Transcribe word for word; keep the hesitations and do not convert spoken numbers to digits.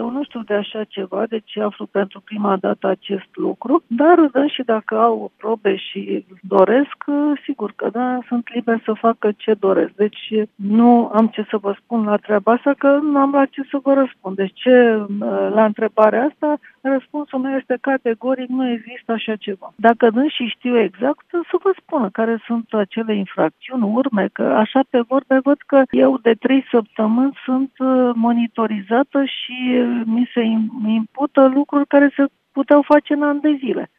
eu nu știu de așa ceva, deci aflu pentru prima dată acest lucru, dar și dacă au probe și doresc, sigur că da, sunt liber să facă ce doresc. Deci nu am ce să vă spun la treaba asta, că nu am la ce să vă răspund. Deci ce, la întrebarea asta, răspunsul meu este categoric, nu există așa ceva. Dacă dânsii știu exact, să vă spună care sunt acele infracțiuni, urme, că așa pe vorbe văd că eu de trei săptămâni sunt monitorizată și mi se impută lucruri care se puteau face în ani de zile.